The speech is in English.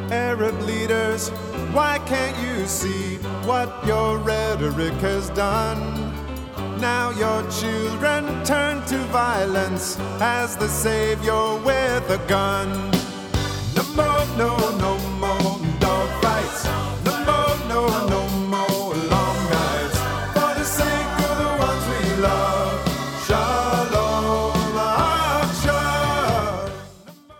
Arab leaders, why can't you see what your rhetoric has done? Now your children turn to violence as the savior with a gun. No more, no, no